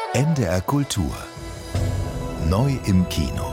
NDR Kultur. Neu im Kino.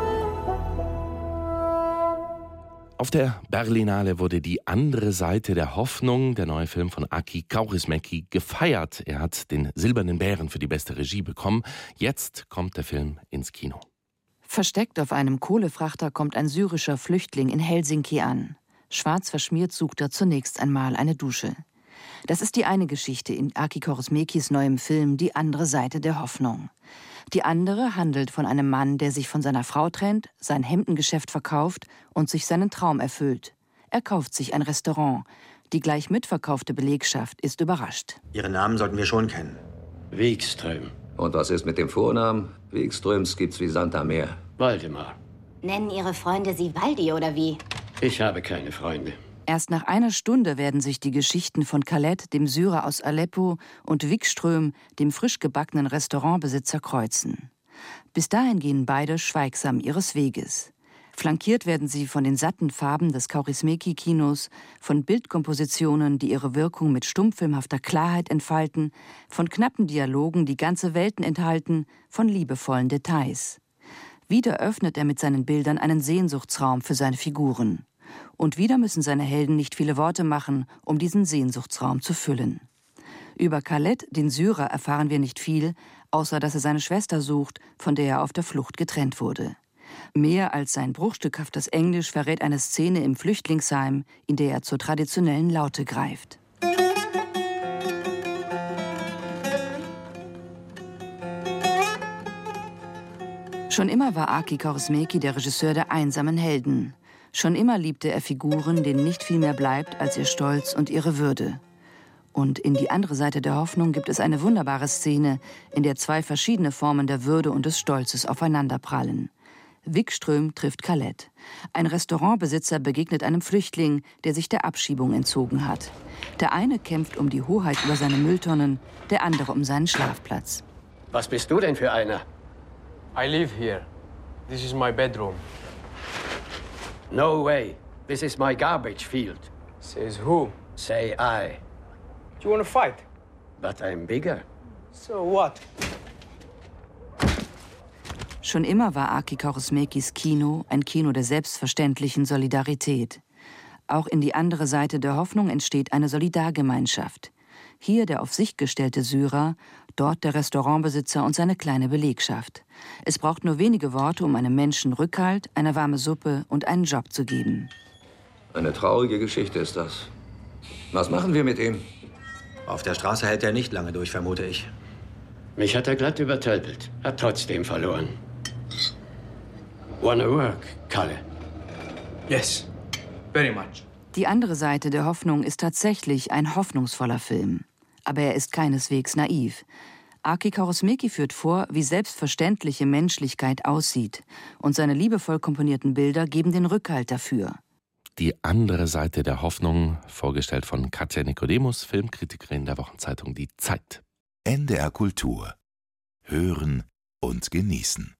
Auf der Berlinale wurde Die andere Seite der Hoffnung, der neue Film von Aki Kaurismäki, gefeiert. Er hat den Silbernen Bären für die beste Regie bekommen. Jetzt kommt der Film ins Kino. Versteckt auf einem Kohlefrachter kommt ein syrischer Flüchtling in Helsinki an. Schwarz verschmiert sucht er zunächst einmal eine Dusche. Das ist die eine Geschichte in Aki Kaurismäkis neuem Film Die andere Seite der Hoffnung. Die andere handelt von einem Mann, der sich von seiner Frau trennt, sein Hemdengeschäft verkauft und sich seinen Traum erfüllt. Er kauft sich ein Restaurant. Die gleich mitverkaufte Belegschaft ist überrascht. Ihren Namen sollten wir schon kennen. Wikström. Und was ist mit dem Vornamen? Wikströms gibt's wie Sand am Meer. Waldemar. Nennen Ihre Freunde Sie Waldi oder wie? Ich habe keine Freunde. Erst nach einer Stunde werden sich die Geschichten von Khaled, dem Syrer aus Aleppo, und Wikström, dem frisch gebackenen Restaurantbesitzer, kreuzen. Bis dahin gehen beide schweigsam ihres Weges. Flankiert werden sie von den satten Farben des Kaurismäki-Kinos, von Bildkompositionen, die ihre Wirkung mit stummfilmhafter Klarheit entfalten, von knappen Dialogen, die ganze Welten enthalten, von liebevollen Details. Wieder öffnet er mit seinen Bildern einen Sehnsuchtsraum für seine Figuren. Und wieder müssen seine Helden nicht viele Worte machen, um diesen Sehnsuchtsraum zu füllen. Über Khaled, den Syrer, erfahren wir nicht viel, außer dass er seine Schwester sucht, von der er auf der Flucht getrennt wurde. Mehr als sein bruchstückhaftes Englisch verrät eine Szene im Flüchtlingsheim, in der er zur traditionellen Laute greift. Schon immer war Aki Kaurismäki der Regisseur der einsamen Helden. Schon immer liebte er Figuren, denen nicht viel mehr bleibt als ihr Stolz und ihre Würde. Und in Die andere Seite der Hoffnung gibt es eine wunderbare Szene, in der zwei verschiedene Formen der Würde und des Stolzes aufeinanderprallen. Wikström trifft Khaled. Ein Restaurantbesitzer begegnet einem Flüchtling, der sich der Abschiebung entzogen hat. Der eine kämpft um die Hoheit über seine Mülltonnen, der andere um seinen Schlafplatz. Was bist du denn für einer? I live here. This is my bedroom. No way. This is my garbage field. Says who? Say I. Do you want to fight? But I'm bigger. So what? Schon immer war Aki Kaurismäkis Kino ein Kino der selbstverständlichen Solidarität. Auch in Die andere Seite der Hoffnung entsteht eine Solidargemeinschaft. Hier der auf sich gestellte Syrer, dort der Restaurantbesitzer und seine kleine Belegschaft. Es braucht nur wenige Worte, um einem Menschen Rückhalt, eine warme Suppe und einen Job zu geben. Eine traurige Geschichte ist das. Was machen wir mit ihm? Auf der Straße hält er nicht lange durch, vermute ich. Mich hat er glatt übertölpelt. Hat trotzdem verloren. Wanna work, Kalle? Yes, very much. Die andere Seite der Hoffnung ist tatsächlich ein hoffnungsvoller Film. Aber er ist keineswegs naiv. Aki Kaurismäki führt vor, wie selbstverständliche Menschlichkeit aussieht. Und seine liebevoll komponierten Bilder geben den Rückhalt dafür. Die andere Seite der Hoffnung, vorgestellt von Katja Nikodemus, Filmkritikerin der Wochenzeitung Die Zeit. NDR Kultur. Hören und genießen.